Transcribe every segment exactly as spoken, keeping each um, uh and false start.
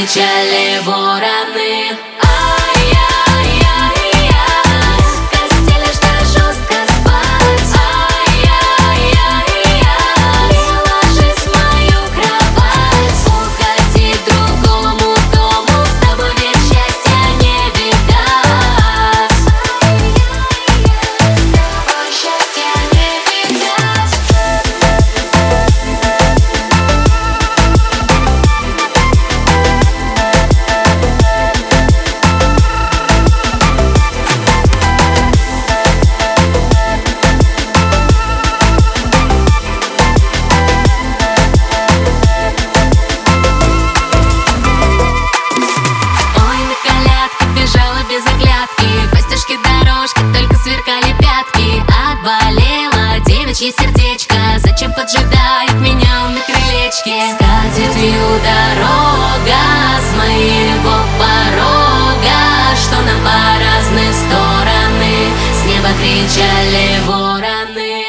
кричали вороны. Без оглядки, по стежке дорожки только сверкали пятки. Отболело девичье сердечко, зачем поджидает меня на крылечке? С катертью дорога с моего порога, что нам по разные стороны с неба кричали вороны.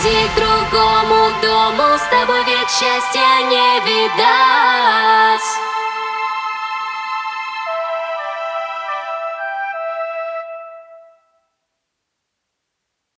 Счастья не видать.